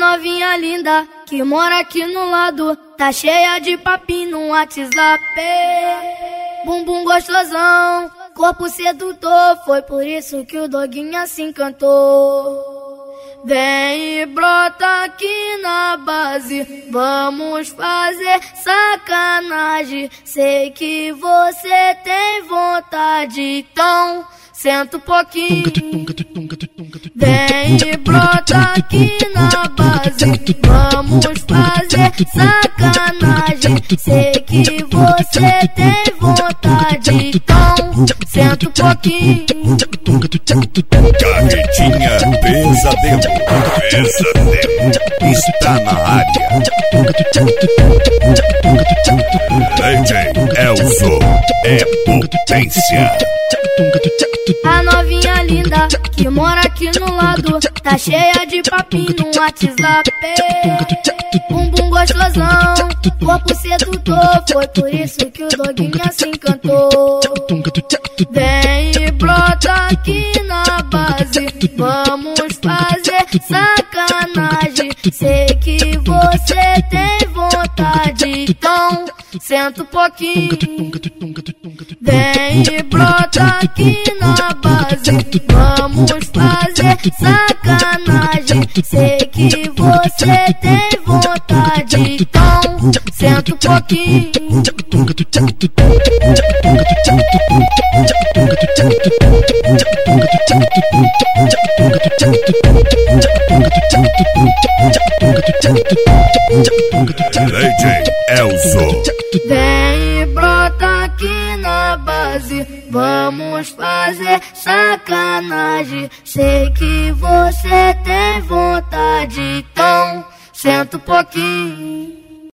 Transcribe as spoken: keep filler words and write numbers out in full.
novinha linda que mora aqui no lado, tá cheia de papinho no WhatsApp. Bumbum gostosão, corpo sedutor, foi por isso que o doguinho se encantou. Vem e brota aqui na base, vamos fazer sacanagem. Sei que você tem vontade, então senta um pouquinho. Vem e brota aqui na base, vamos fazer sacanagem. Sei que você tem vontade, então senta um pouquinho. Carretinha Pesadelo, Pesadelo está na área. D J Elzo é potência. A novinha linda que mora aqui no lado, tá cheia de papinho no WhatsApp. Bumbum gostosão, corpo sedutor, foi por isso que o doguinho se encantou. Vem e brota aqui na base, vamos fazer sacanagem. Sei que você tem vontade, então senta um pouquinho. Vem e brota aqui na base, vamos fazer sacanagem. Sei que você tem vontade, então senta um pouquinho. D J Elzo. Vem e brota aqui na base, vamos fazer sacanagem. Sei que você tem vontade, então senta um pouquinho.